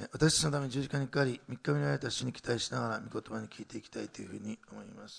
私たちのために十字架にかかり、3日目にられた主に期待しながら、御言葉に聞いていきたいというふうに思います。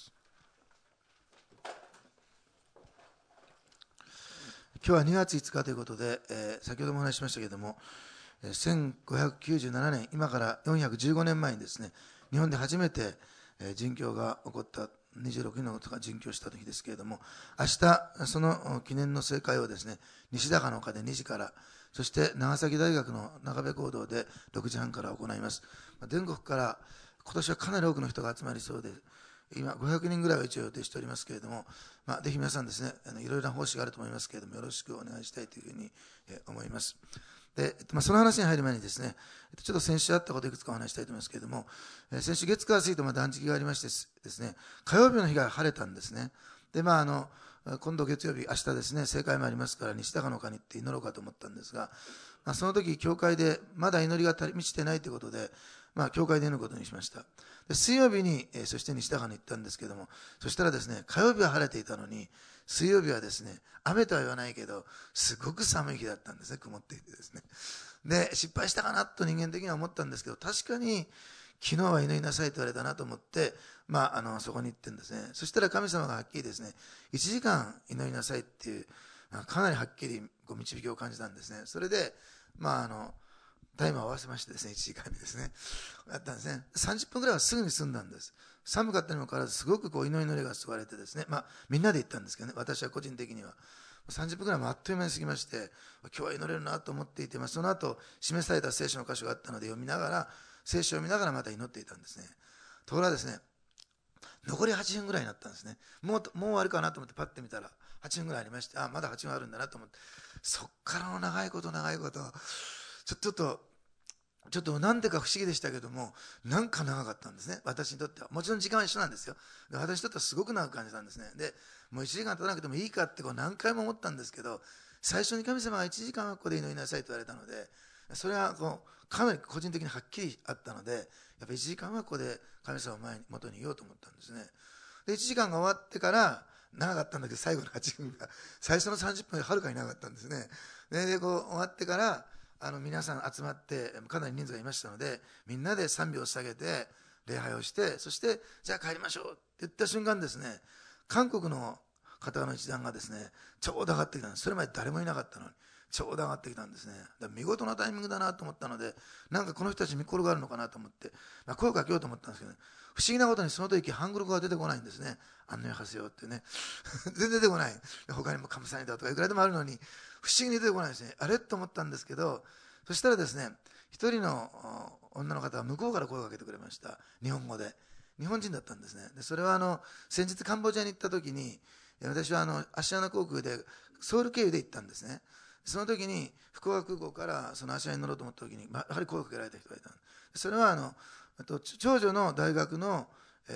今日は2月5日ということで、先ほどもお話ししましたけれども、1597年、今から415年前にですね、日本で初めて殉教が起こった26人のことが殉教した時ですけれども、明日その記念の聖会をですね、西高の丘で2時から、そして長崎大学の中部講堂で6時半から行います。全国から今年はかなり多くの人が集まりそうで、今500人ぐらいは一応予定しておりますけれども、ぜひ皆さんですね、いろいろな奉仕があると思いますけれども、よろしくお願いしたいというふうに思います。で、その話に入る前にですね、ちょっと先週あったことをいくつかお話したいと思いますけれども、先週月火水と断食がありましてですね、火曜日の日が晴れたんですね。で、今度月曜日、明日ですね、聖会もありますから、西高の丘に行って祈ろうかと思ったんですが、その時、教会でまだ祈りが満ちてないということで、教会で祈ることにしました。で、水曜日に、そして西高に行ったんですけども、そしたらですね、火曜日は晴れていたのに、水曜日はですね、雨とは言わないけど、すごく寒い日だったんですね、曇っていてですね。で、失敗したかなと人間的には思ったんですけど、確かに、昨日は祈りなさいと言われたなと思って、そこに行ってんですね。そしたら神様がはっきりですね、1時間祈りなさいっていう、かなりはっきりご導きを感じたんですね。それで、タイムを合わせましてですね、1時間にですね、やったんですね。30分ぐらいはすぐに済んだんです。寒かったにもかかわらず、すごく祈りが救われてですね、みんなで行ったんですけどね、私は個人的には。30分ぐらいもあっという間に過ぎまして、今日は祈れるなと思っていて、その後、示された聖書の箇所があったので読みながら、聖書を見ながらまた祈っていたんですね。ところがですね、残り8分ぐらいになったんですね。もう終わるかなと思ってパッて見たら、8分ぐらいありまして、まだ8分あるんだなと思って、そっからの長いこと、ちょっとなんでか不思議でしたけども、なんか長かったんですね、私にとっては。もちろん時間は一緒なんですよ。私にとってはすごく長く感じたんですね。で、もう1時間経たなくてもいいかって何回も思ったんですけど、最初に神様が1時間はここで祈りなさいと言われたので、それはかなり個人的にはっきりあったので、やっぱり1時間はここで神様の元にいようと思ったんですね。で、1時間が終わってから、長かったんだけど、最後の8分が、最初の30分よりはるかに長かったんですね。で、終わってから、皆さん集まってかなり人数がいましたので、みんなで賛美を捧げて礼拝をして、そしてじゃあ帰りましょうって言った瞬間ですね、韓国の方の一団がですね、ちょうど上がってきたんです。それまで誰もいなかったのにちょうど上がってきたんですね。だから見事なタイミングだなと思ったので、なんかこの人たち見心があるのかなと思って、声をかけようと思ったんですけど、ね、不思議なことにその時ハングル語が出てこないんですね。あんのやはせよってね全然出てこない。他にもカムサニだとかいくらでもあるのに不思議に出てこないですね。あれと思ったんですけど、そしたらですね、一人の女の方が向こうから声をかけてくれました。日本語で。日本人だったんですね。でそれは先日カンボジアに行った時に、私はアシアナ航空でソウル経由で行ったんですね。その時に福岡空港からその芦屋に乗ろうと思った時に、やはり声をかけられた人がいた。それは長女の大学の、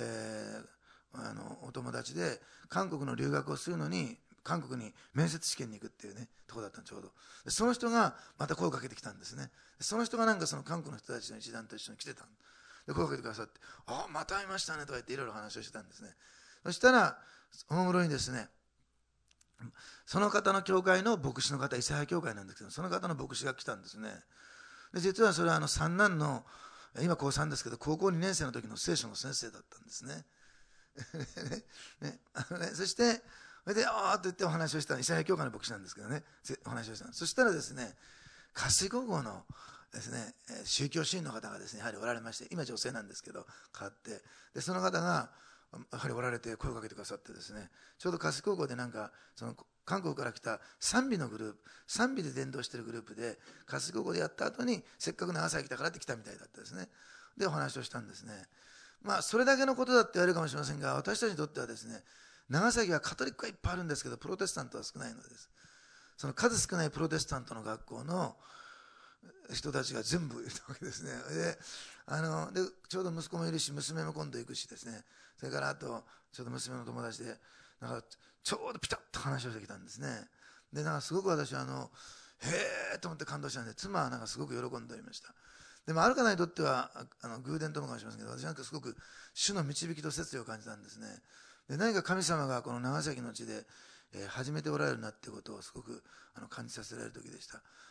お友達で韓国の留学をするのに韓国に面接試験に行くっていうねとこだったのちょうど。その人がまた声をかけてきたんですね。その人がなんかその韓国の人たちの一団と一緒に来てたんで、声をかけてくださって、また会いましたねとか言っていろいろ話をしてたんですね。そしたらおもむろにですね、その方の教会の牧師の方、伊勢原教会なんですけど、その方の牧師が来たんですね。で実はそれは三男の、今高3ですけど、高校2年生の時の聖書の先生だったんですね。そして、それで、と言ってお話をした、伊勢原教会の牧師なんですけどね、お話をした。そしたらですね、渇水高校のですね、宗教支援の方がですね、やはりおられまして、今女性なんですけど、変わって、でその方が、やはりおられて声をかけてくださってですね、ちょうど渇水高校でその韓国から来た賛美のグループ、賛美で伝道しているグループで、渇水高校でやった後に、せっかく長崎来たからって来たみたいだったですね。で、お話をしたんですね。それだけのことだって言われるかもしれませんが、私たちにとってはですね、長崎はカトリックがいっぱいあるんですけど、プロテスタントは少ないのです。その数少ないプロテスタントの学校の人たちが全部いたわけですね。でちょうど息子もいるし、娘も今度行くしですね、それからあとちょうど娘の友達でちょうどピタッと話をしてきたんですね。ですごく私はへーと思って感動したんで、妻はすごく喜んでおりました。でもある方にとっては偶然ともかもしれませんけど、私すごく主の導きと摂理を感じたんですね。で何か神様がこの長崎の地で、始めておられるなっていうことをすごく感じさせられる時でした。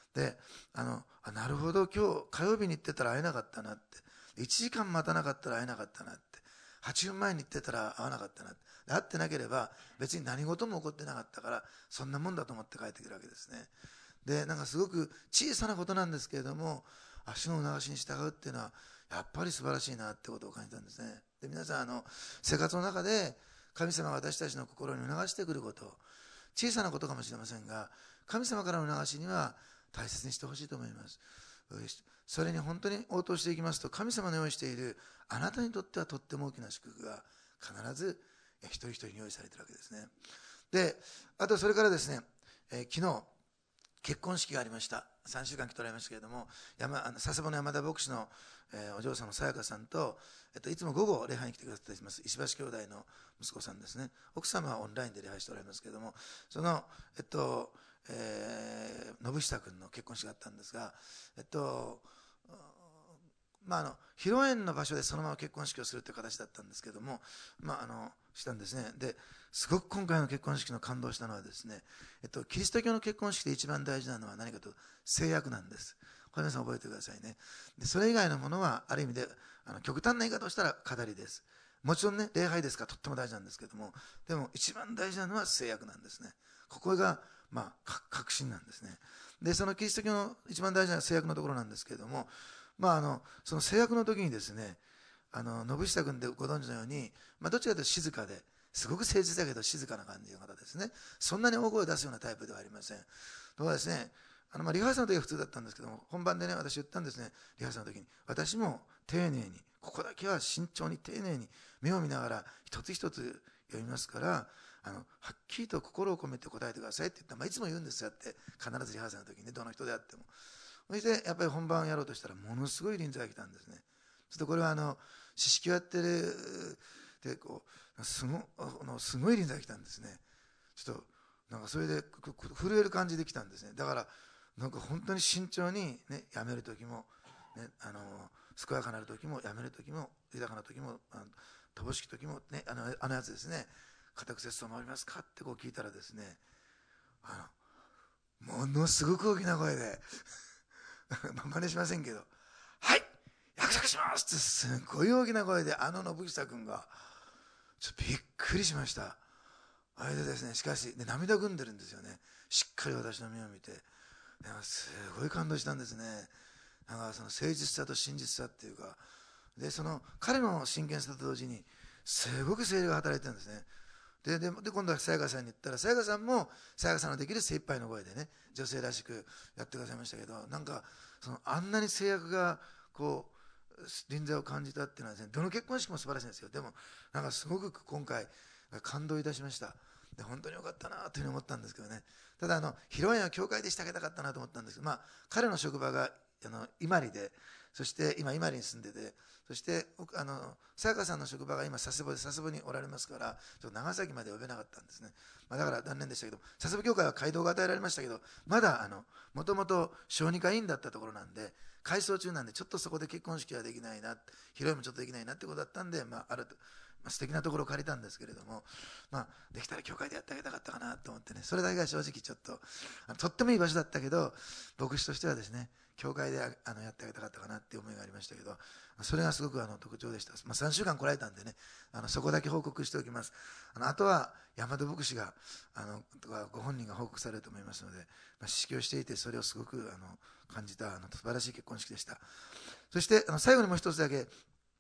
でなるほど、今日火曜日に行ってたら会えなかったなって、1時間待たなかったら会えなかったなって、8分前に行ってたら会わなかったなって、会ってなければ別に何事も起こってなかったから、そんなもんだと思って帰ってくるわけですね。でなんかすごく小さなことなんですけれども、主の促しに従うっていうのはやっぱり素晴らしいなってことを感じたんですね。で皆さん生活の中で神様が私たちの心に促してくること、小さなことかもしれませんが、神様からの促しには大切にしてほしいと思います。それに本当に応答していきますと、神様の用意しているあなたにとってはとっても大きな祝福が必ず一人一人に用意されているわけですね。であとそれからですね、昨日結婚式がありました。3週間来ておられましたけれども、佐世保の山田牧師の、お嬢さんのさやかさんと、いつも午後礼拝に来てくださっています石橋兄弟の息子さんですね。奥様はオンラインで礼拝しておられますけれども、その信久君の結婚式があったんですが、披露宴の場所でそのまま結婚式をするという形だったんですけども、したんですね。ですごく今回の結婚式の感動したのはですね、キリスト教の結婚式で一番大事なのは何かと制約なんです。これ皆さん覚えてくださいね。でそれ以外のものはある意味で極端な言い方をしたら語りです。もちろんね、礼拝ですからとっても大事なんですけども、でも一番大事なのは制約なんですね。ここが確信なんですね。でそのキリスト教の一番大事な制約のところなんですけれども、その制約の時にですね、信久君でご存知のように、どっちかというと静かですごく誠実だけど静かな感じの方ですね。そんなに大声を出すようなタイプではありません。ところがですね、リハーサルの時は普通だったんですけども、本番でね、私言ったんですね。リハーサルの時に私も丁寧に、ここだけは慎重に丁寧に目を見ながら一つ一つ読みますから、はっきりと心を込めて答えてくださいって言ったら、いつも言うんですよって必ずリハーサルの時にね、どの人であっても。そしてやっぱり本番をやろうとしたらものすごい臨座が来たんですね。ちょっとこれは詩式をやってるですごい臨座が来たんですね。ちょっとなんかそれで震える感じで来たんですね。だからなんか本当に慎重にね、やめる時も、ね、健やかなる時も、やめる時も、豊かな時も、乏しき時もね、やつですね、固く節操を守りますかって聞いたらですね、ものすごく大きな声で真似しませんけど、はい約束しますってすごい大きな声で信久君がちょっとびっくりしました。あれでですね、しかし涙ぐんでるんですよね。しっかり私の目を見て、すごい感動したんですね。なんかその誠実さと真実さっていうか、でその彼の真剣さと同時にすごく精霊が働いてるんですね。で今度はさやかさんに言ったら、さやかさんもさやかさんのできる精一杯の声でね、女性らしくやってくださいましたけど、なんかあんなに制約が臨在を感じたっていうのはですね、どの結婚式も素晴らしいんですよ。でもなんかすごく今回感動いたしました。で本当に良かったなというふうに思ったんですけどね。ただ披露宴は教会でしてあげたかったなと思ったんですけど、彼の職場が伊万里で、そして今伊万里に住んでて、そしてさやかさんの職場が今佐世保におられますから、ちょっと長崎まで呼べなかったんですね。だから残念でしたけど、佐世保教会は街道が与えられましたけど、まだもともと小児科医院だったところなんで、改装中なんでちょっとそこで結婚式はできないな、披露宴もちょっとできないなってことだったんで、素敵なところを借りたんですけれども、できたら教会でやってあげたかったかなと思ってね、それだけが正直ちょっととってもいい場所だったけど、牧師としてはですね、教会でやってあげたかったかなっていう思いがありましたけど、それがすごく特徴でした。3週間来られたんでね、そこだけ報告しておきます。あとは山田牧師がご本人が報告されると思いますので、指揮をしていてそれをすごく感じた素晴らしい結婚式でした。そして最後にもう一つだけ、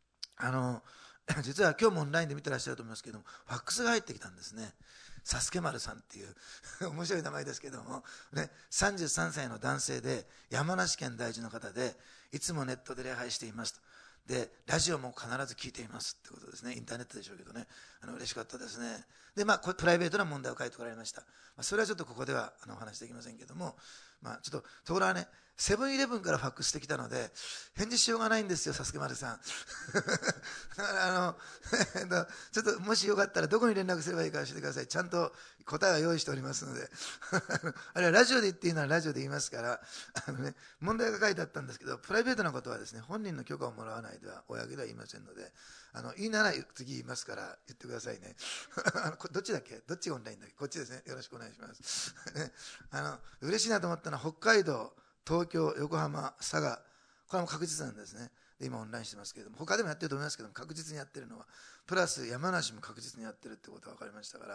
実は今日もオンラインで見てらっしゃると思いますけども、ファックスが入ってきたんですね。サスケマルさんっていう面白い名前ですけども、ね、33歳の男性で山梨県在住の方で、いつもネットで礼拝していますと。でラジオも必ず聞いていますってことですね。インターネットでしょうけどね、嬉しかったですね。でプライベートな問題を書いておられました。それはちょっとここではお話できませんけども、ちょっところはね、セブンイレブンからファックスしてきたので返事しようがないんですよ、サスケマルさんだからちょっともしよかったらどこに連絡すればいいか教えてください。ちゃんと答えは用意しておりますのであるいはラジオで言っていいならラジオで言いますから、問題が書いてあったんですけど、プライベートなことはですね、本人の許可をもらわないでは公では言いませんので、いいなら次言いますから言ってくださいねどっちだっけ、どっちがオンラインだっけ、こっちですね、よろしくお願いします嬉しいなと思ったのは、北海道東京、横浜、佐賀、これはもう確実なんですね。で今オンラインしてますけれども、他でもやってると思いますけども、確実にやってるのはプラス山梨も確実にやってるってことが分かりましたから、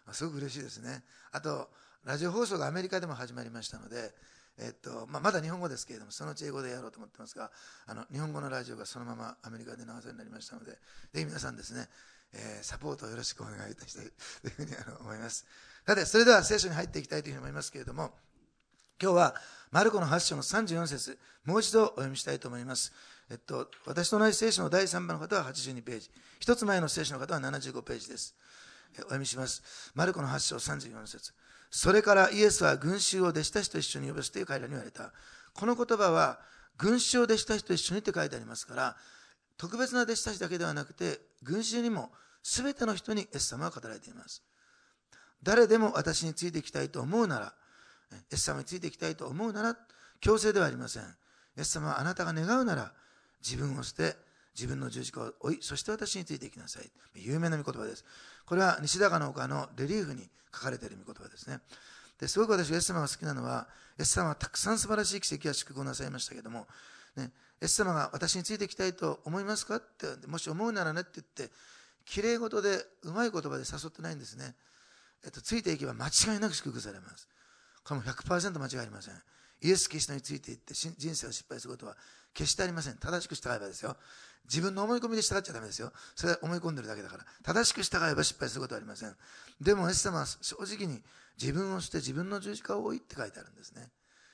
すごく嬉しいですね。あとラジオ放送がアメリカでも始まりましたので、まだ日本語ですけれども、そのうち英語でやろうと思ってますが、日本語のラジオがそのままアメリカで流せるようになりましたので、ぜひ皆さんですね、サポートをよろしくお願いいたしたいというふうに思います。さて、それでは聖書に入っていきたいというふうに思いますけれども、今日はマルコの8章の34節、もう一度お読みしたいと思います。私と同じ聖書の第3番の方は82ページ、一つ前の聖書の方は75ページです。お読みします。マルコの8章34節、それからイエスは群衆を弟子たちと一緒に呼ばせて彼らに言われた。この言葉は群衆を弟子たちと一緒にって書いてありますから、特別な弟子たちだけではなくて群衆にも全ての人にイエス様は語られています。誰でも私についていきたいと思うなら、イエス様についていきたいと思うなら強制ではありません。イエス様はあなたが願うなら自分を捨て自分の十字架を追い、そして私についていきなさい。有名な御言葉です。これは西高の丘のレリーフに書かれている御言葉ですね。ですごく私がイエス様が好きなのは、イエス様はたくさん素晴らしい奇跡や祝福をなさいましたけども、ね、イエス様が私についていきたいと思いますかって、もし思うならねって言ってきれい事でうまい言葉で誘ってないんですね。ついていけば間違いなく祝福されます。これも 100% 間違いありません。イエス・キリストについていって人生を失敗することは決してありません。正しく従えばですよ。自分の思い込みで従っちゃダメですよ。それは思い込んでるだけだから。正しく従えば失敗することはありません。でもイエス様は正直に自分を捨て自分の十字架を追いって書いてあるんですね。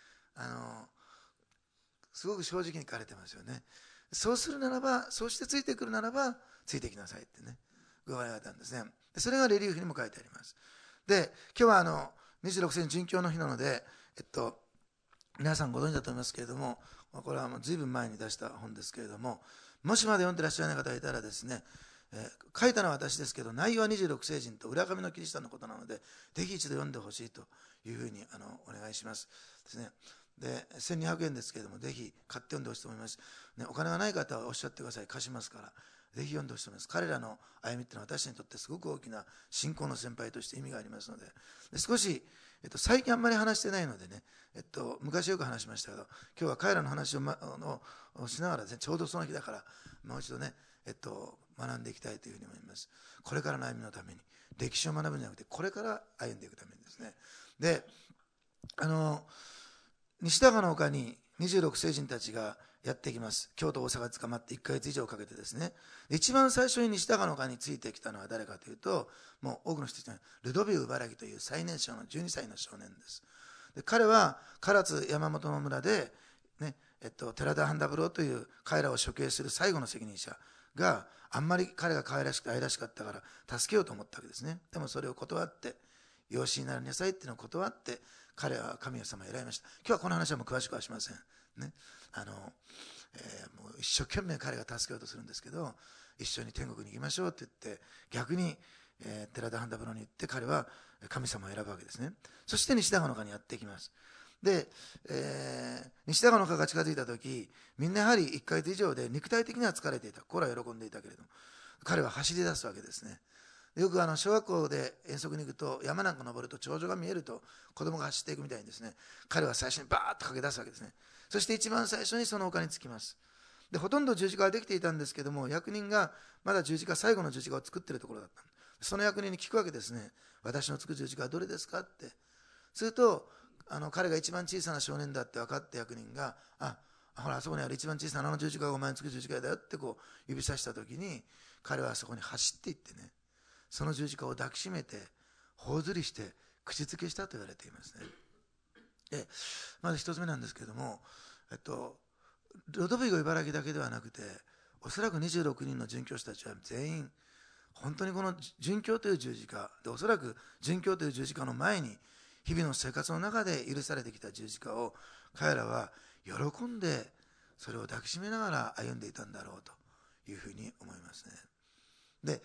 すごく正直に書かれてますよね。そうするならば、そうしてついてくるならばついてきなさいってね、言われたんですね。でそれがレリーフにも書いてあります。で今日は26世紀殉教の日なので、皆さんご存知だと思いますけれども、これはもう随分前に出した本ですけれども、もしまだ読んでらっしゃらない方がいたらですね、書いたのは私ですけど、内容は26世人と浦上のキリシタンのことなので、ぜひ一度読んでほしいというふうにお願いしますですね。で1200円ですけれども、ぜひ買って読んでほしいと思います、ね。お金がない方はおっしゃってください。貸しますから。ぜひ読んでほしいと思います。彼らの歩みっていうのは私にとってすごく大きな信仰の先輩として意味がありますので、少し、最近あんまり話してないのでね、昔よく話しましたけど、今日は彼らの話をしながら、ね、ちょうどその日だからもう一度ね、学んでいきたいというふうに思います。これからの歩みのために、歴史を学ぶんじゃなくてこれから歩んでいくためにですね。で西高の丘に26聖人たちがやってきます。京都大阪で捕まって1ヶ月以上かけてですね。一番最初に西高の丘についてきたのは誰かというと、もう多くの人たちはルドビウ・茨城という最年少の12歳の少年です。で彼は唐津山本の村で、ね、寺田半三郎という彼らを処刑する最後の責任者があんまり彼が可愛らしくて愛らしかったから助けようと思ったわけですね。でもそれを断って、養子になりなさいっていうのを断って彼は神様を選びました。今日はこの話はもう詳しくはしませんね。もう一生懸命彼が助けようとするんですけど、一緒に天国に行きましょうって言って、逆に、寺田半三郎に言って彼は神様を選ぶわけですね。そして西高の丘にやってきます。で、西高の丘が近づいた時、みんなやはり1ヶ月以上で肉体的には疲れていた。心は喜んでいたけれども、彼は走り出すわけですね。よく小学校で遠足に行くと、山なんか登ると頂上が見えると子供が走っていくみたいにですね、彼は最初にバーッと駆け出すわけですね。そして一番最初にその丘に着きます。でほとんど十字架はできていたんですけども、役人がまだ最後の十字架を作っているところだった。その役人に聞くわけですね。私のつく十字架はどれですかって。すると彼が一番小さな少年だって分かった役人が、ほらあそこにある一番小さな十字架がお前につく十字架だよってこう指さした時に、彼はそこに走っていってね、その十字架を抱きしめて頬ずりして口づけしたと言われていますね。でまず一つ目なんですけれども、ロドビゴ茨城だけではなくて、おそらく26人の殉教師たちは全員本当にこの殉教という十字架で、おそらく殉教という十字架の前に日々の生活の中で許されてきた十字架を彼らは喜んでそれを抱きしめながら歩んでいたんだろうというふうに思いますね。で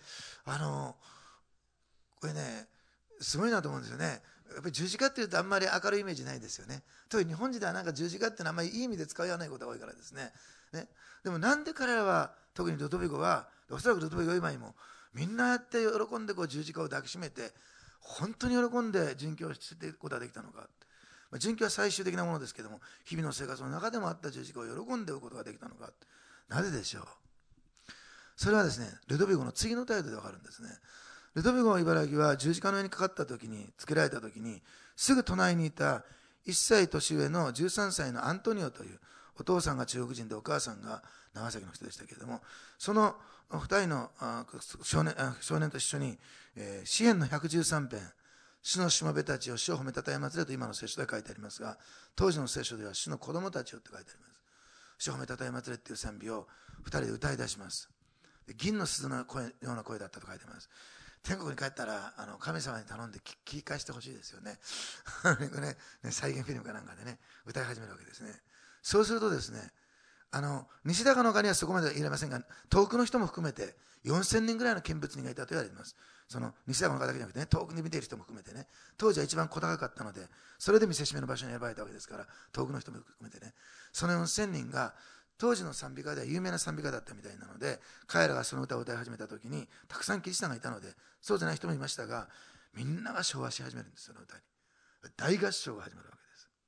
これねすごいなと思うんですよね。やっぱり十字架っていうとあんまり明るいイメージないですよね。特に日本人ではなんか十字架っていうのはあんまりいい意味で使わないことが多いからですね。でもなんで彼らは、特にルドビゴは、おそらくルドビゴ今にもみんなやって喜んでこう十字架を抱きしめて本当に喜んで殉教していくことができたのか。 殉教は最終的なものですけども、日々の生活の中でもあった十字架を喜んでおくことができたのか。なぜでしょう。それはですね、ルドビゴの次の態度でわかるんですね。ルドビゴの茨城は十字架の上にかかった時に、つけられた時に、すぐ隣にいた1歳年上の13歳のアントニオという、お父さんが中国人でお母さんが長崎の人でしたけれども、その2人の少年と一緒に、詩篇の113編、主のしもべたちを主を褒めたたえまつれと今の聖書で書いてありますが、当時の聖書では主の子供たちをって書いてあります。主を褒めたたえまつれっていう賛美を2人で歌い出します。銀の鈴のような声だったと書いてます。天国に帰ったら神様に頼んで聞き返してほしいですよね。再現フィルムかなんかでね、歌い始めるわけですね。そうするとですね、西高の丘にはそこまでは言えませんが、遠くの人も含めて4000人ぐらいの見物人がいたと言われています。その西高の丘だけじゃなくてね、遠くに見ている人も含めてね、当時は一番小高かったので、それで見せしめの場所に選ばれたわけですから、遠くの人も含めてね、その4000人が当時の賛美歌では有名な賛美歌だったみたいなので、彼らがその歌を歌い始めた時にたくさんキリシタンがいたので、そうじゃない人もいましたが、みんなが唱和し始めるんです、その歌に。大合唱が始まるわ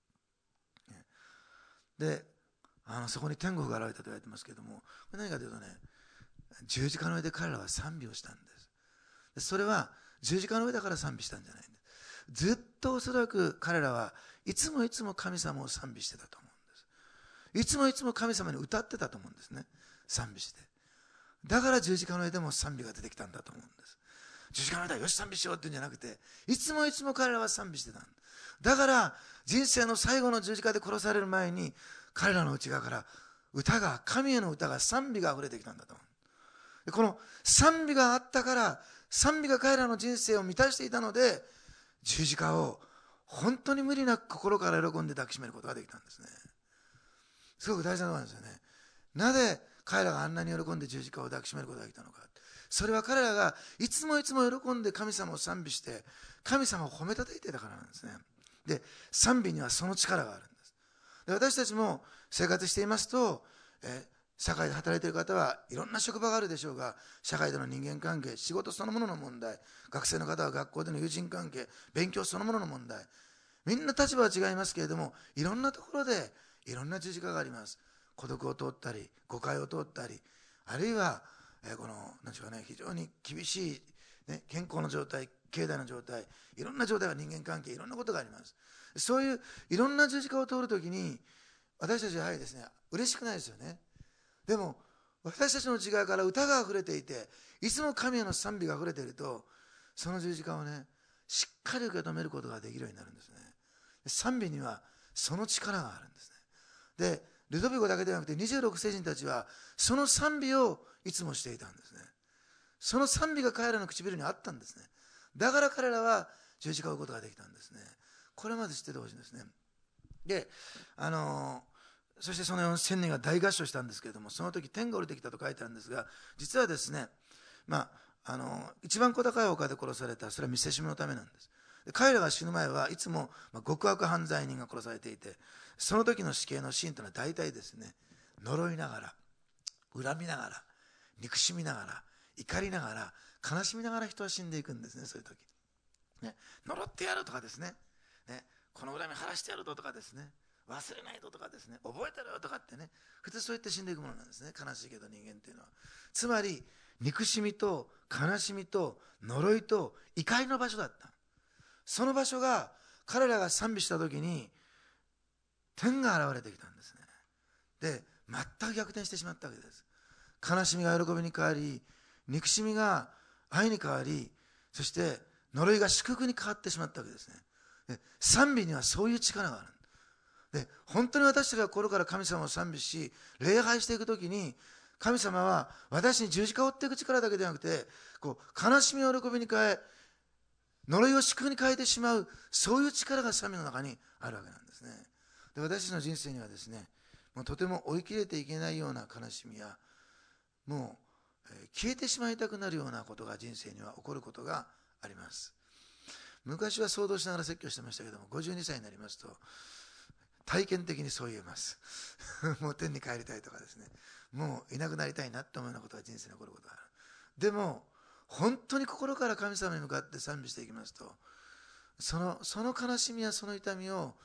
けです。で、そこに天国が現れたと言われてますけれども、何かというとね、十字架の上で彼らは賛美をしたんです。それは十字架の上だから賛美したんじゃないんです。ずっとおそらく彼らはいつもいつも神様を賛美してたと思うんです。いつもいつも神様に歌ってたと思うんですね、賛美して。だから十字架の上でも賛美が出てきたんだと思うんです。十字架の上ではよし賛美しようっていうんじゃなくて、いつもいつも彼らは賛美してたんだ。だから人生の最後の十字架で殺される前に、彼らの内側から歌が、神への歌が、賛美が溢れてきたんだと思う。この賛美があったから、賛美が彼らの人生を満たしていたので、十字架を本当に無理なく心から喜んで抱きしめることができたんですね。すごく大事なことなんですよね。なぜ彼らがあんなに喜んで十字架を抱きしめることができたのか。それは彼らがいつもいつも喜んで神様を賛美して、神様を褒めたたえていたからなんですね。で、賛美にはその力があるんです。で、私たちも生活していますと、社会で働いている方はいろんな職場があるでしょうが、社会での人間関係、仕事そのものの問題、学生の方は学校での友人関係、勉強そのものの問題、みんな立場は違いますけれども、いろんなところでいろんな十字架があります。孤独を通ったり、誤解を通ったり、あるいは、この何でしょうかね、非常に厳しい、ね、健康の状態、経済の状態、いろんな状態が、人間関係、いろんなことがあります。そういういろんな十字架を通るときに、私たちはやはりですね、嬉しくないですよね。でも私たちの内側から歌があふれていて、いつも神への賛美があふれていると、その十字架をね、しっかり受け止めることができるようになるんですね。賛美にはその力があるんですね。で、ルドビゴだけではなくて26世人たちはその賛美をいつもしていたんですね。その賛美が彼らの唇にあったんですね。だから彼らは十字架を追うことができたんですね。これまで知っててほしいんですね。で、そしてその4000人が大合唱したんですけれども、その時天が降りてきたと書いてあるんですが、実はですね、一番小高い丘で殺された、それは見せしめのためなんです。で、彼らが死ぬ前はいつも極悪犯罪人が殺されていて、その時の死刑のシーンというのは大体ですね、呪いながら、恨みながら、憎しみながら、怒りながら、悲しみながら人は死んでいくんですね、そういう時。ね、呪ってやるとかですね、この恨み晴らしてやるとかですね、忘れないとかですね、覚えてるよとかってね、普通そう言って死んでいくものなんですね。悲しいけど人間っていうのは。つまり憎しみと悲しみと呪いと怒りの場所だった。その場所が彼らが賛美した時に天が現れてきたんですね。で、全く逆転してしまったわけです。悲しみが喜びに変わり、憎しみが愛に変わり、そして呪いが祝福に変わってしまったわけですね。で、賛美にはそういう力がある。で、本当に私たちが心から神様を賛美し礼拝していくときに、神様は私に十字架を追っていく力だけではなくて、悲しみを喜びに変え、呪いを祝福に変えてしまう、そういう力が賛美の中にあるわけなんですね。で、私たちの人生にはですね、もうとても追い切れていけないような悲しみや、もう消えてしまいたくなるようなことが人生には起こることがあります。昔は想像しながら説教してましたけども、52歳になりますと体験的にそう言えますもう天に帰りたいとかですね、もういなくなりたいなって思うようなことが人生に起こることがある。でも本当に心から神様に向かって賛美していきますと、その悲しみやその痛みを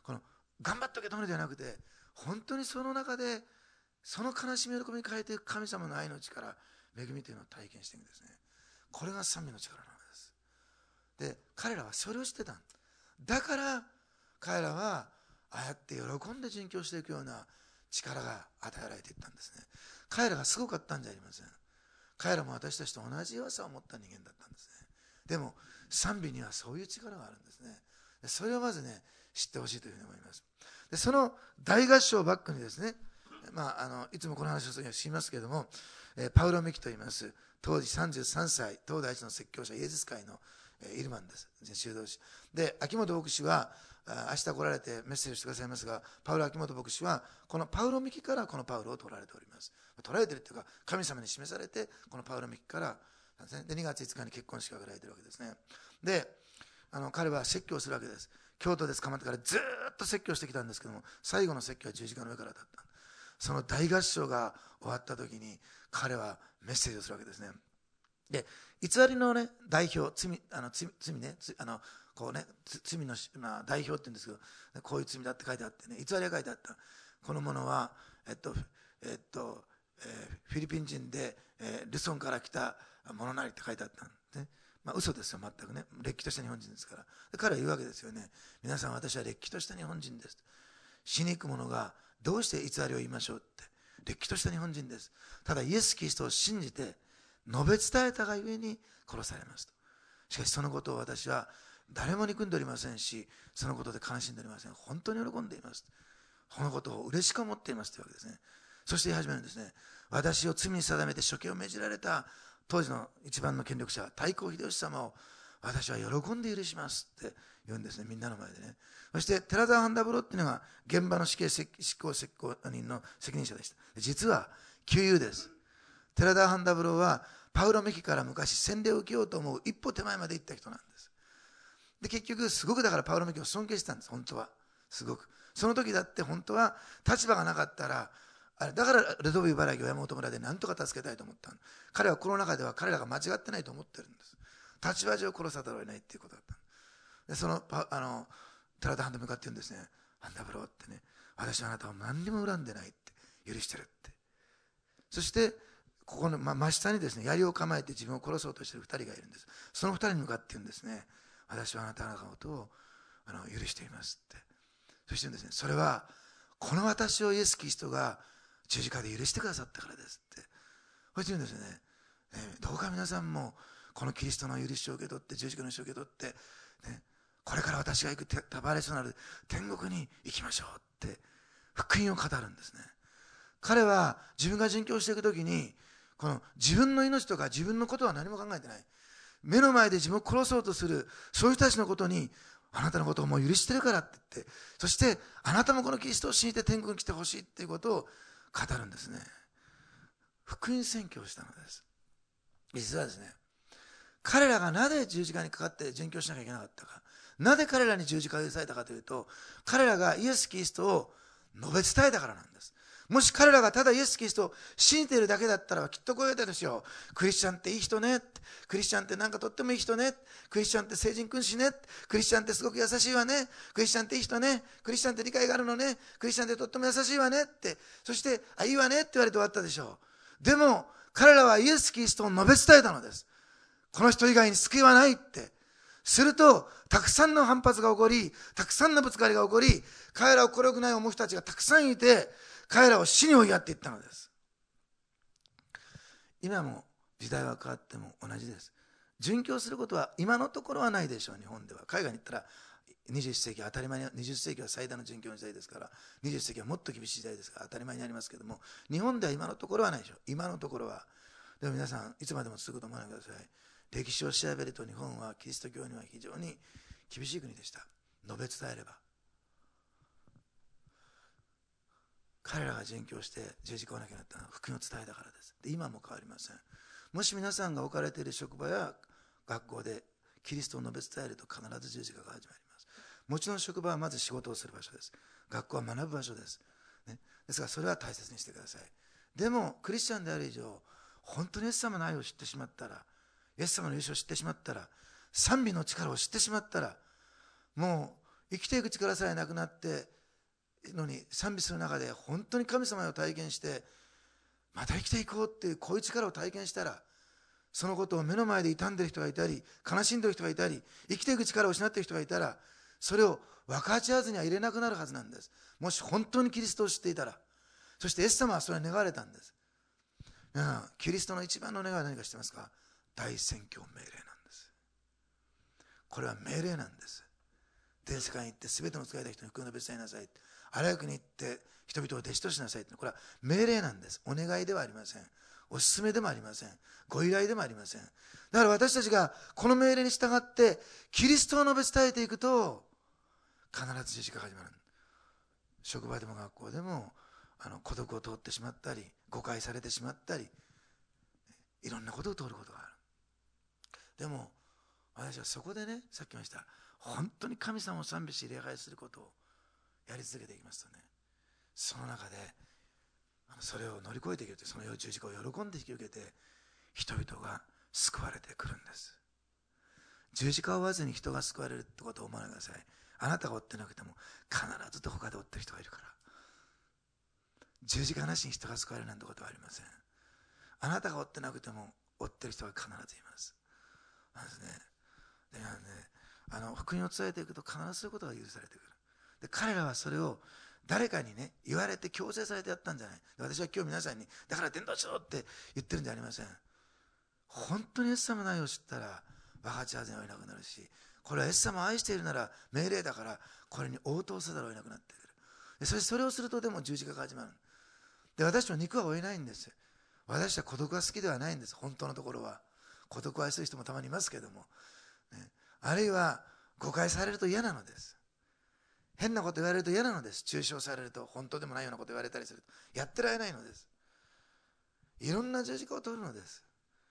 この頑張っとけとのではなくて、本当にその中でその悲しみを喜びに変えていく神様の愛の力、恵みというのを体験していくんですね。これが賛美の力なのです。で、彼らはそれを知ってた。だから彼らはああやって喜んで殉教していくような力が与えられていったんですね。彼らがすごかったんじゃありません。彼らも私たちと同じ弱さを持った人間だったんですね。でも賛美にはそういう力があるんですね。それをまずね、知ってほしいというふうに思います。で、その大合唱をバックにですね、いつもこの話をしますけれども、パウロ・ミキといいます、当時33歳、東大一の説教者イエズス会のイルマンです、修道士で。秋元牧師は明日来られてメッセージしてくださいますが、パウロ・秋元牧師はこのパウロ・ミキからこのパウロを取られております。取られているというか、神様に示されてこのパウロ・ミキからで2月5日に結婚式が挙げられているわけですね。で、彼は説教するわけです。京都で捕まってからずっと説教してきたんですけども、最後の説教は十字架の上からだった。その大合唱が終わった時に彼はメッセージをするわけですね。で、偽りの、ね、代表、罪ね、こうね、罪の、代表って言うんですけど、こういう罪だって書いてあってね、偽りが書いてあった。このものは、フィリピン人で、ルソンから来たものなりって書いてあったんですね。嘘ですよ、全くね。れっきとした日本人ですから。で、彼は言うわけですよね。皆さん、私はれっきとした日本人です。死に行く者がどうして偽りを言いましょうって。れっきとした日本人です。ただイエス・キリストを信じて述べ伝えたがゆえに殺されますと。しかしそのことを私は誰も憎んでおりませんし、そのことで悲しんでおりません。本当に喜んでいます。このことを嬉しく思っていますというわけですね。そして言い始めるんですね。私を罪に定めて処刑を命じられた当時の一番の権力者、太閤秀吉様を私は喜んで許しますって言うんですね、みんなの前でね。そして寺澤半田風呂っていうのが現場の死刑執行人の責任者でした。実は旧友です。寺田半田風呂はパウロ・ミキから昔洗礼を受けようと思う一歩手前まで行った人なんです。で、結局すごくだからパウロ・ミキを尊敬してたんです、本当は。すごくその時だって本当は立場がなかったら、だからルドビー茨城親元村で何とか助けたいと思ったの。彼はこの中では彼らが間違ってないと思ってるんです。立場上殺さざるを得ないっていうことだった。で、その寺田半田向かって言うんですね。半田風呂ってね、私はあなたを何にも恨んでないって、許してるって。そしてここの真下にですね、槍を構えて自分を殺そうとしている2人がいるんです。その2人に向かって言うんですね。私はあなたのことを許していますって。そして言うんですね。それはこの私をイエス・キリストが十字架で許してくださったからですって。こう言うんですよね。どうか皆さんもこのキリストの許しを受け取って十字架の許しを受け取って、ね、これから私が行くタバレスとなる天国に行きましょうって福音を語るんですね。彼は自分が殉教していくときにこの自分の命とか自分のことは何も考えてない。目の前で自分を殺そうとするそういう人たちのことに、あなたのことをもう許してるからって言って、そしてあなたもこのキリストを信じて天国に来てほしいっていうことを語るんですね。福音宣教をしたのです。実はですね、彼らがなぜ十字架にかかって殉教しなきゃいけなかったか、なぜ彼らに十字架が許されたかというと、彼らがイエス・キリストを述べ伝えたからなんです。もし彼らがただイエス・キリストを信じているだけだったらきっとこう言ったでしょう。クリスチャンっていい人ね。クリスチャンってなんかとってもいい人ね。クリスチャンって聖人君子ね。クリスチャンってすごく優しいわね。クリスチャンっていい人ね。クリスチャンって理解があるのね。クリスチャンってとっても優しいわねって。そして、いいわねって言われて終わったでしょう。でも、彼らはイエス・キリストを述べ伝えたのです。この人以外に救いはないって。すると、たくさんの反発が起こり、たくさんのぶつかりが起こり、彼らを心よくない思う人たちがたくさんいて、彼らを死に追いやっていったのです。今も時代は変わっても同じです。殉教することは今のところはないでしょう。日本では海外に行ったら21世紀当たり前に、20世紀は最大の殉教の時代ですから、21世紀はもっと厳しい時代ですから当たり前にありますけども、日本では今のところはないでしょう。今のところは。でも皆さんいつまでも続くと思わないでください。歴史を調べると日本はキリスト教には非常に厳しい国でした。述べ伝えれば。彼らが殉教して十字架をなきゃなったのは福音を伝えたからです。で、今も変わりません。もし皆さんが置かれている職場や学校でキリストを述べ伝えると必ず十字架が始まります。もちろん職場はまず仕事をする場所です。学校は学ぶ場所です、ね、ですからそれは大切にしてください。でもクリスチャンである以上、本当にイエス様の愛を知ってしまったら、イエス様の優勝を知ってしまったら、賛美の力を知ってしまったら、も生きていく力さえなくなってのに賛美する中で本当に神様を体験してまた生きていこうっていうこういう力を体験したら、そのことを目の前で傷んでいる人がいたり悲しんでいる人がいたり生きていく力を失っている人がいたら、それを分かち合わずには入れなくなるはずなんです。もし本当にキリストを知っていたら。そしてイエス様はそれを願われたんです。キリストの一番の願いは何か知ってますか？大宣教命令なんです。これは命令なんです。全世界に行って全ての使いた人に福音の別伝えなさい。あらゆる国に行って人々を弟子としなさい。これは命令なんです。お願いではありません。お勧めでもありません。ご依頼でもありません。だから私たちがこの命令に従ってキリストを述べ伝えていくと、必ず十字架が始まる。職場でも学校でも孤独を通ってしまったり誤解されてしまったり、いろんなことを通ることがある。でも私はそこでね、さっき言いました本当に神様を賛美し礼拝することをやり続けていきますとね、その中でそれを乗り越えていけるという、その十字架を喜んで引き受けて人々が救われてくるんです。十字架を追わずに人が救われるってことを思わないでください。あなたが追ってなくても必ずどこかで追ってる人がいるから。十字架なしに人が救われるなんてことはありません。あなたが追ってなくても追ってる人が必ずいます。まずね、福音を伝えていくと必ずそういうことが許されてくる。で彼らはそれを誰かにね言われて強制されてやったんじゃない。私は今日皆さんにだから伝道しろって言ってるんじゃありません。本当にイエス様の愛を知ったら分かち合わずにはいなくなるし、これはイエス様を愛しているなら命令だからこれに応答せざるを得なくなってくる。でそれをするとでも十字架が始まる。で私は肉は追えないんです。私は孤独が好きではないんです。本当のところは孤独を愛する人もたまにいますけども、ね、あるいは誤解されると嫌なのです。変なこと言われると嫌なのです。中傷されると、本当でもないようなこと言われたりするとやってられないのです。いろんな十字架を取るのです。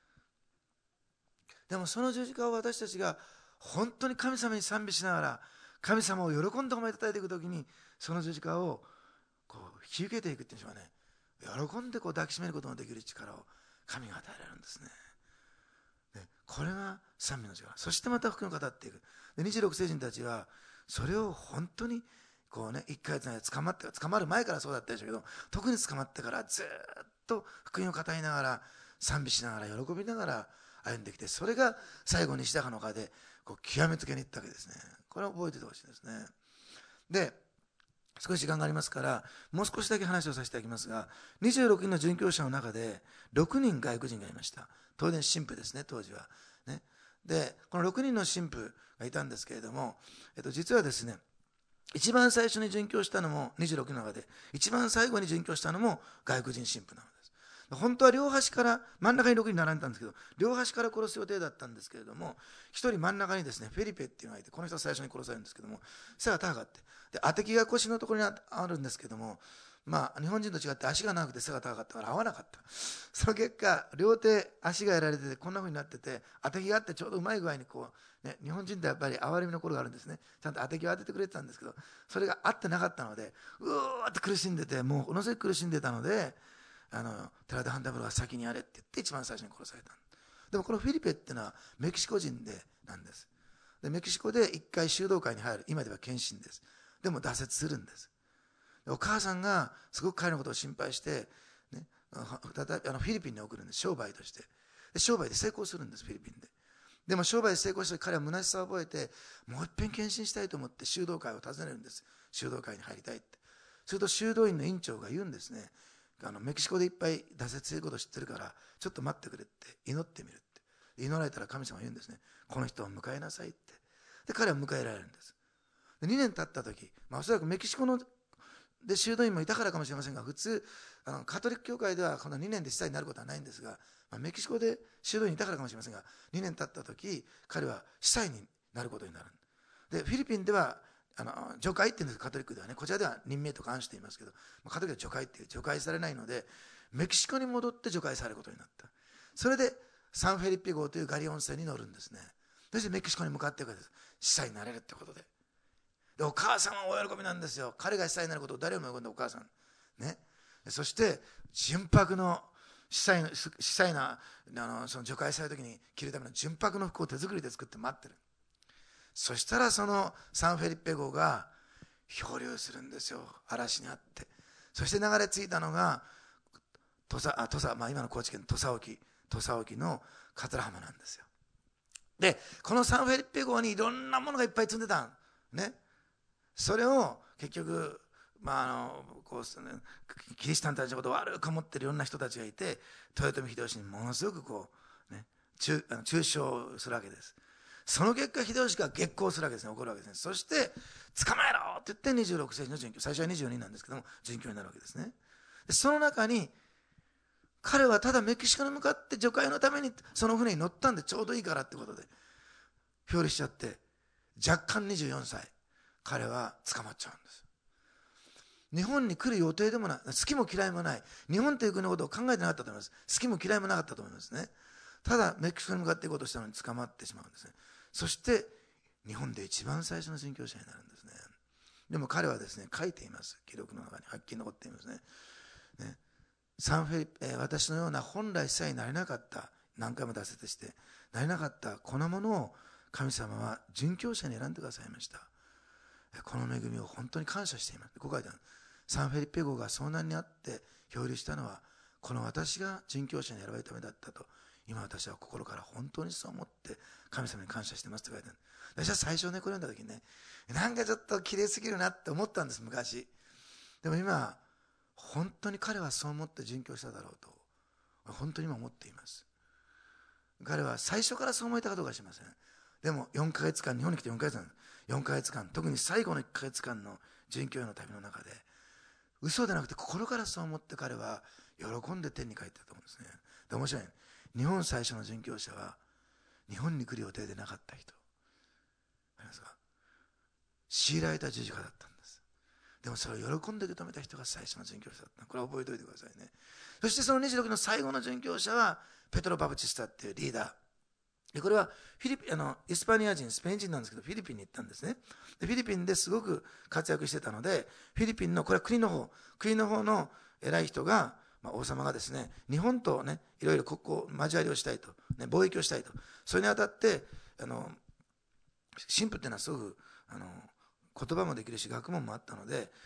でもその十字架を私たちが本当に神様に賛美しながら神様を喜んで褒めたたえていくときに、その十字架をこう引き受けていくっていうんでしょうかね、喜んでこう抱きしめることのできる力を神が与えられるんですね。これが賛美の力。そしてまた福音を語っていく。で26世人たちはそれを本当にこうね、1ヶ月の間捕まる前からそうだったでしょうけど、特に捕まってからずっと福音を語りながら賛美しながら喜びながら歩んできて、それが最後に西高の丘でこう極めつけに行ったわけですね。これを覚えててほしいですね。で少し時間がありますからもう少しだけ話をさせていただきますが、26人の殉教者の中で6人外国人がいました。当然神父ですね、当時はね。でこの6人の神父がいたんですけれども、実はですね、一番最初に殉教したのも26の中で一番最後に殉教したのも外国人神父なのです。本当は両端から真ん中に6人並んでたんですけど、両端から殺す予定だったんですけれども、一人真ん中にですねフェリペっていうのがいて、この人は最初に殺されるんですけども、背が高かって、で当て木が腰のところにあるんですけども、日本人と違って足が長くて背が高かったから合わなかった。その結果両手足がやられててこんな風になってて、当て木があってちょうどうまい具合にこう、ね、日本人ってやっぱり哀れみの頃があるんですね。ちゃんと当て木を当ててくれてたんですけど、それが合ってなかったのでうーって苦しんでて、もうものすごく苦しんでたので、寺田ハンダブルが先にやれって言って一番最初に殺された。でもこのフィリペっていうのはメキシコ人なんです。でメキシコで一回修道会に入る、今では献身です。でも挫折するんです。でお母さんがすごく彼のことを心配して、ね、再びフィリピンに送るんです、商売として。で商売で成功するんです、フィリピンで。でも商売で成功して彼は虚しさを覚えて、もう一遍献身したいと思って修道会を訪ねるんです。修道会に入りたいって。すると修道院の院長が言うんですね、メキシコでいっぱい挫折することを知ってるからちょっと待ってくれって祈ってみるって。祈られたら神様が言うんですね、この人を迎えなさいって。で彼は迎えられるんです。で2年経った時、おそらくメキシコので修道院もいたからかもしれませんが、普通カトリック教会ではこの2年で司祭になることはないんですが、メキシコで修道院いたからかもしれませんが、2年経った時彼は司祭になることになる。でフィリピンでは除会っていうんです、カトリックではね。こちらでは任命とか暗していますけど、カトリックは除会っていう除会されないので、メキシコに戻って除会されることになった。それでサンフェリッペ号というガリオン船に乗るんですね。そしてメキシコに向かっていくわけです。司祭になれるってことで。でお母さんはお喜びなんですよ。彼が司祭になることを誰も喜んで、お母さんね。そして純白の司祭なその除会される時に着るための純白の服を手作りで作って待ってる。 そしたらそのサンフェリッペ号が漂流するんですよ、嵐にあって。そして流れ着いたのが今の高知県土佐沖の桂浜なんですよ。でこのサンフェリッペ号にいろんなものがいっぱい積んでたね。それを結局、キリシタンたちのことを悪く思ってるいろんな人たちがいて、豊臣秀吉にものすごく中傷するわけです。その結果秀吉が激高するわけですね、怒るわけですね。そして捕まえろって言って26世紀の殉教、最初は24人なんですけども殉教になるわけですね。でその中に彼はただメキシコに向かって助会のためにその船に乗ったんでちょうどいいからってことで漂流しちゃって、若干24歳彼は捕まっちゃうんです。日本に来る予定でもない、好きも嫌いもない、日本という国のことを考えてなかったと思います。好きも嫌いもなかったと思いますね。ただメキシコに向かっていこうとしたのに捕まってしまうんですね。そして日本で一番最初の宣教者になるんですね。でも彼はですね、書いています。記録の中にはっきり残っていますね。私のような本来さえなれなかった、何回も脱せしてなれなかったこのものを神様は殉教者に選んでくださいました。この恵みを本当に感謝しています。ここ書いてある。サンフェリッペ号が遭難にあって漂流したのはこの私が殉教者に選ばれるためだったと、今私は心から本当にそう思って神様に感謝してますって書いてある。私は最初ねこれ読んだ時にね、なんかちょっと綺麗すぎるなって思ったんです、昔。でも今本当に彼はそう思って殉教しただろうと本当に今思っています。彼は最初からそう思えたかどうかは知りません。でも4ヶ月間、日本に来て4ヶ月間、4ヶ月間、特に最後の1ヶ月間の殉教への旅の中で嘘でなくて心からそう思って彼は喜んで天に帰ったと思うんですね。で面白い、日本最初の殉教者は日本に来る予定でなかった人、ありますか？強いられた十字架だったんです。でもそれを喜んで受け止めた人が最初の殉教者だった。これは覚えておいてくださいね。そしてその26の最後の殉教者はペトロ・バプチスタっていうリーダーで、これはイスパニア人、スペイン人なんですけどフィリピンに行ったんですね。でフィリピンですごく活躍してたので、フィリピンのこれは国の方の偉い人が、王様がですね、日本とねいろいろ国交交わりをしたいと、貿易をしたいと、それにあたって神父っていうのはすごく言葉もできるし学問もあったので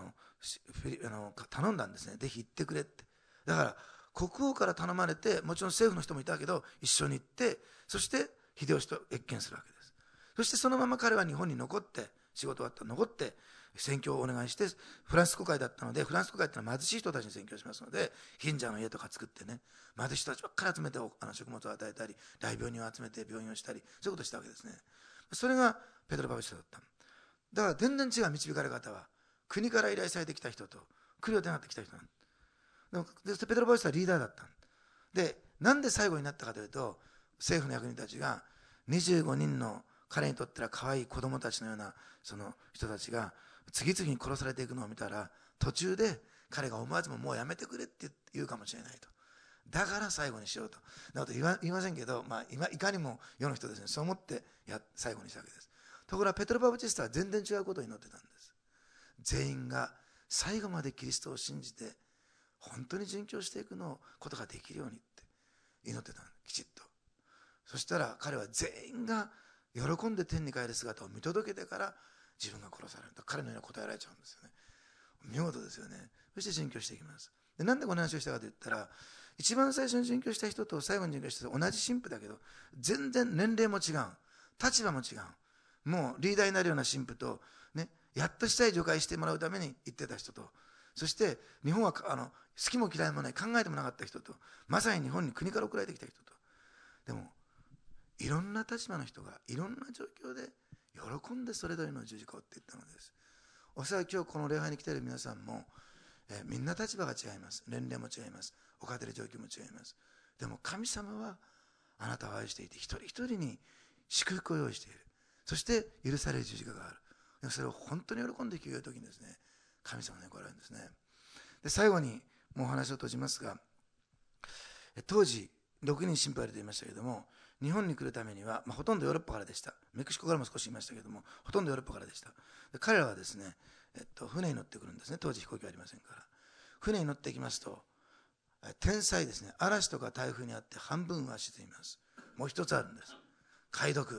頼んだんですね。ぜひ行ってくれって。だから国王から頼まれて、もちろん政府の人もいたけど一緒に行って、そして秀吉と謁見するわけです。そしてそのまま彼は日本に残って、仕事終わったら残って宣教をお願いして、フランス国会だったので、フランス国会ってのは貧しい人たちに宣教しますので、貧者の家とか作ってね、貧しい人たちばっかり集めて食物を与えたり、大病人を集めて病院をしたり、そういうことをしたわけですね。それがペトロ・バプチスタだった。だから全然違う導かれ方は、国から依頼されてきた人と来る予定になってきた人なんで、ペトロ・バプチスタはリーダーだったで、なんで最後になったかというと、政府の役人たちが25人の彼にとっては可愛い子供たちのようなその人たちが次々に殺されていくのを見たら、途中で彼が思わずもうやめてくれって言うかもしれないと。だから最後にしようと。だと言いませんけど、いかにも世の人ですね、そう思って最後にしたわけです。ところがペトロ・バプチスタは全然違うことを祈ってたんです。全員が最後までキリストを信じて本当に殉教していくことができるようにって祈ってたんです、きちっと。そしたら彼は全員が喜んで天に帰る姿を見届けてから自分が殺されると、彼のように答えられちゃうんですよね。見事ですよね。そして殉教していきます。でなんでこの話をしたかと言ったら、一番最初に殉教した人と最後に殉教した人、同じ神父だけど全然年齢も違う、立場も違う、もうリーダーになるような神父と、やっとしたい除会してもらうために行ってた人と、そして日本は好きも嫌いもない、考えてもなかった人と、まさに日本に国から送られてきた人と、でもいろんな立場の人がいろんな状況で喜んでそれぞれの十字架をって言ったのです。おそらく今日この礼拝に来ている皆さんも、みんな立場が違います、年齢も違います、置かれている状況も違います。でも神様はあなたを愛していて、一人一人に祝福を用意している。そして許される十字架がある。でもそれを本当に喜んで聞くときにですね、神様に来られるんですね。で最後にもうお話を閉じますが、当時6人神父がいると言いましたけれども、日本に来るためには、ほとんどヨーロッパからでした。メキシコからも少しいましたけれども、ほとんどヨーロッパからでした。で彼らはですね、船に乗ってくるんですね。当時飛行機はありませんから。船に乗ってきますと、天災ですね、嵐とか台風にあって半分は沈みます。もう一つあるんです、解読。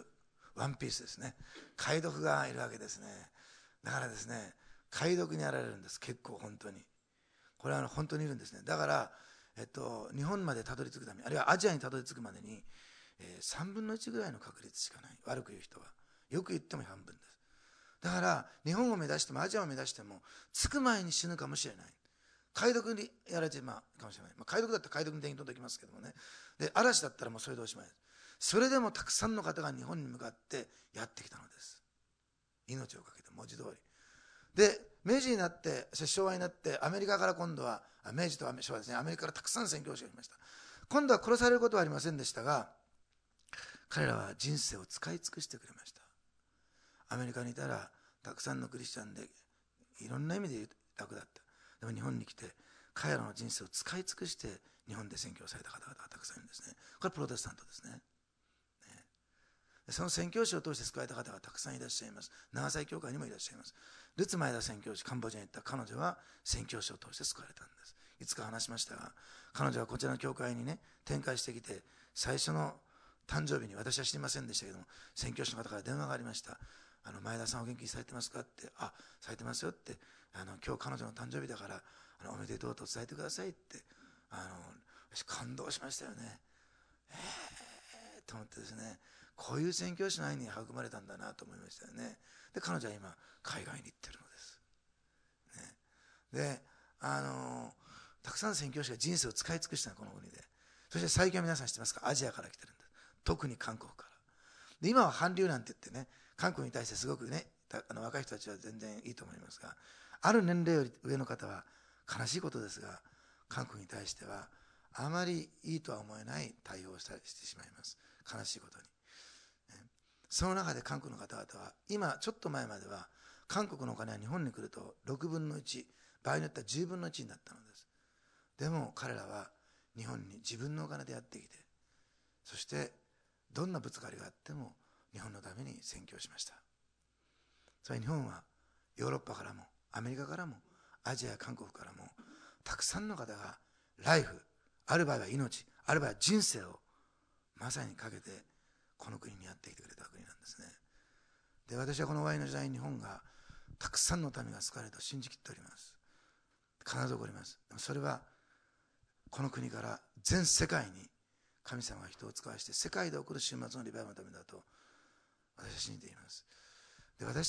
ワンピースですね。解読がいるわけですね。だからですね、解読にやられるんです、結構本当に。これは本当にいるんですね。だから、日本までたどり着くために、あるいはアジアにたどり着くまでに、3分の1ぐらいの確率しかない。悪く言う人は。よく言っても半分です。だから、日本を目指してもアジアを目指しても、着く前に死ぬかもしれない。解読にやられてかもしれない。解読だったら解読に電気届きますけどもね。で、嵐だったらもうそれでおしまいです。それでもたくさんの方が日本に向かってやってきたのです。命をかけて文字通り。で、明治になって、昭和になって、アメリカから今度は、明治と昭和ですね、アメリカからたくさん宣教師がいました。今度は殺されることはありませんでしたが、彼らは人生を使い尽くしてくれました。アメリカにいたら、たくさんのクリスチャンで、いろんな意味で楽だった。でも日本に来て、彼らの人生を使い尽くして、日本で宣教された方々がたくさんいるんですね。これはプロテスタントですね。その宣教師を通して救われた方がたくさんいらっしゃいます。長崎教会にもいらっしゃいます。ルツ前田宣教師、カンボジアに行った彼女は宣教師を通して救われたんです。いつか話しましたが、彼女はこちらの教会にね、展開してきて、最初の誕生日に、私は知りませんでしたけども、宣教師の方から電話がありました。前田さんお元気にされてますかって、されてますよって、今日彼女の誕生日だから、おめでとうと伝えてくださいって、私感動しましたよね。と思ってですね、こういう宣教師の愛に育まれたんだなと思いましたよね。で、彼女は今、海外に行ってるのです。ね、で、たくさんの宣教師が人生を使い尽くしたの、この国で。そして最近は皆さん知ってますか、アジアから来てるんです。特に韓国から。で、今は韓流なんて言ってね、韓国に対してすごくね、若い人たちは全然いいと思いますが、ある年齢より上の方は悲しいことですが、韓国に対してはあまりいいとは思えない対応をしてしまいます。悲しいことに。その中で韓国の方々は、今ちょっと前までは韓国のお金は日本に来ると6分の1、場合によっては10分の1になったのです。でも彼らは日本に自分のお金でやってきて、そしてどんなぶつかりがあっても日本のために宣教しました。それ日本はヨーロッパからもアメリカからもアジアや韓国からもたくさんの方がライフ、ある場合は命、ある場合は人生をまさにかけてこの国にやってきてくれた国なんですね。で、私はこの終わりの時代に日本がたくさんの民が救われると信じきっております。必ず起こります。でもそれはこの国から全世界に神様が人を使わして世界で起こる終末のリバイバルのためだと私は信じています。で、私